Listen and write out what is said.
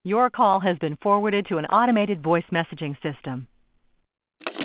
Your call has been forwarded to an automated voice messaging system.